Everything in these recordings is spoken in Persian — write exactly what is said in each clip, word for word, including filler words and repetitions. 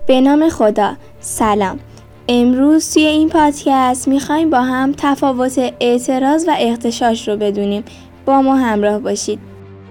به نام خدا. سلام. امروز توی این پادکست میخوایم با هم تفاوت اعتراض و اغتشاش رو بدونیم. با ما همراه باشید.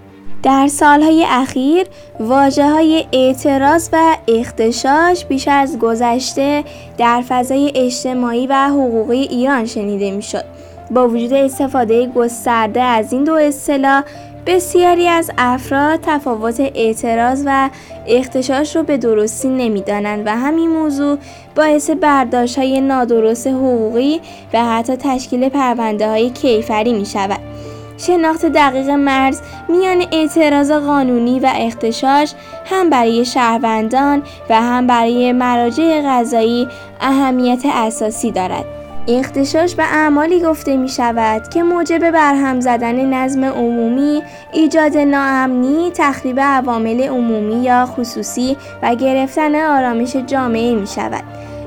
در سالهای اخیر واژه‌های اعتراض و اغتشاش بیش از گذشته در فضای اجتماعی و حقوقی ایران شنیده میشد. با وجود استفاده گسترده از این دو اصطلاح، بسیاری از افراد تفاوت اعتراض و اغتشاش رو به درستی نمی‌دانند و همین موضوع باعث برداشت‌های نادرست حقوقی و حتی تشکیل پرونده‌های کیفری می‌شود. شناخت دقیق مرز میان اعتراض قانونی و اغتشاش هم برای شهروندان و هم برای مراجع قضایی اهمیت اساسی دارد. اغتشاش به اعمالی گفته می شود که موجب برهم زدن نظم عمومی، ایجاد ناامنی، تخریب عوامل عمومی یا خصوصی و گرفتن آرامش جامعه می شود.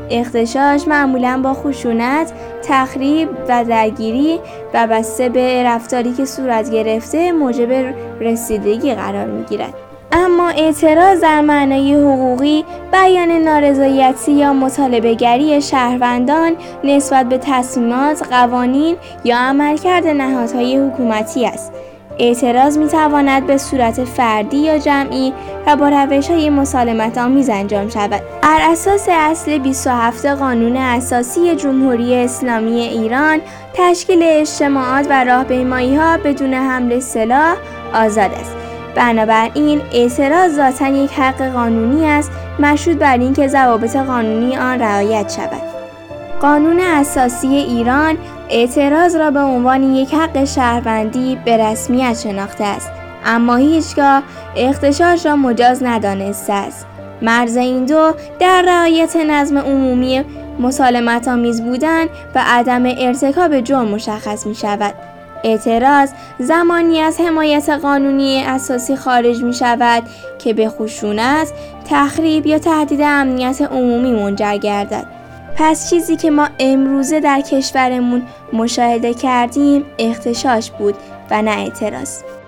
اغتشاش معمولاً با خشونت، تخریب و درگیری و بسته به رفتاری که صورت گرفته موجب رسیدگی قرار می گیرد. اما اعتراض در معنای حقوقی بیان نارضایتی یا مطالبه‌گری شهروندان نسبت به تصمیمات، قوانین یا عملکرد نهادهای حکومتی است. اعتراض می‌تواند به صورت فردی یا جمعی و با روش‌های مسالمت‌آمیز انجام شود. بر اساس اصل بیست و هفت قانون اساسی جمهوری اسلامی ایران، تشکیل اجتماعات و راهپیمایی‌ها بدون حمل سلاح آزاد است. بنابراین اعتراض ذاتاً یک حق قانونی است، مشروط بر اینکه ضوابط قانونی آن رعایت شود. قانون اساسی ایران اعتراض را به عنوان یک حق شهروندی به رسمیت شناخته است، اما هیچگاه اغتشاش را مجاز ندانسته است. مرز این دو در رعایت نظم عمومی، مسالمت‌آمیز بودن و عدم ارتکاب جرم مشخص می شود. اعتراض زمانی از حمایت قانونی اساسی خارج می شود که به خشونت، تخریب یا تهدید امنیت عمومی منجر گردد. پس چیزی که ما امروزه در کشورمون مشاهده کردیم اغتشاش بود و نه اعتراض.